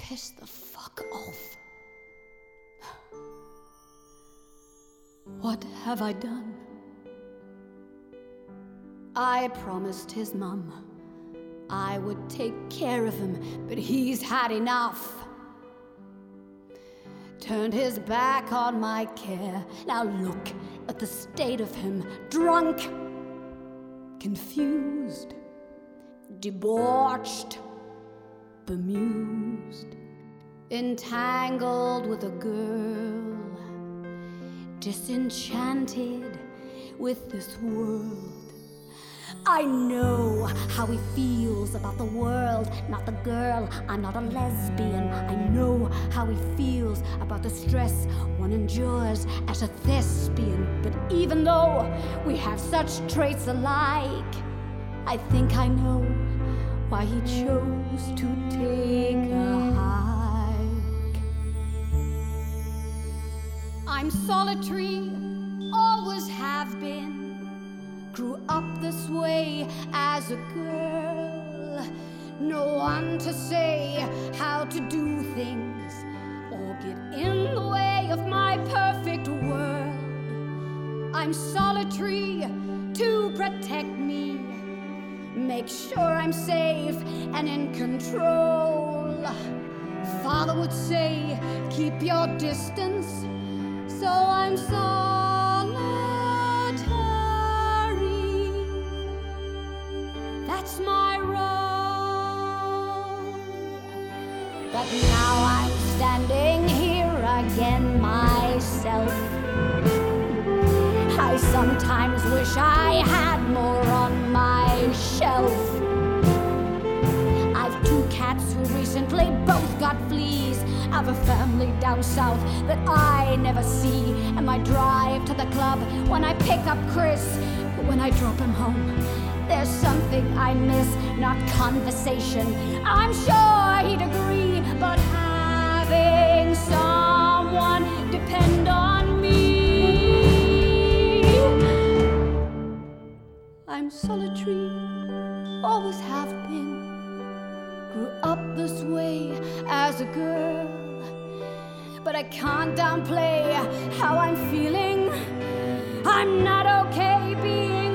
piss the fuck off. What have I done? I promised his mum I would take care of him, but he's had enough. Turned his back on my care. Now look at the state of him. Drunk, confused, debauched, bemused, entangled with a girl, disenchanted with this world. I know how he feels about the world, not the girl. I'm not a lesbian. I know how he feels about the stress one endures as a thespian. But even though we have such traits alike, I think I know why he chose to take a hike. I'm solitary, always have been. Grew up this way as a girl. No one to say how to do things or get in the way of my perfect world. I'm solitary to protect me, make sure I'm safe and in control. Father would say, keep your distance, so I'm that's my role. But now I'm standing here again myself. I sometimes wish I had more on my shelf. I've 2 cats who recently both got fleas. I've a family down south that I never see. And my drive to the club when I pick up Chris, but when I drop him home, there's something I miss, not conversation. I'm sure he'd agree, but having someone depend on me. I'm solitary, always have been. Grew up this way as a girl, but I can't downplay how I'm feeling. I'm not okay being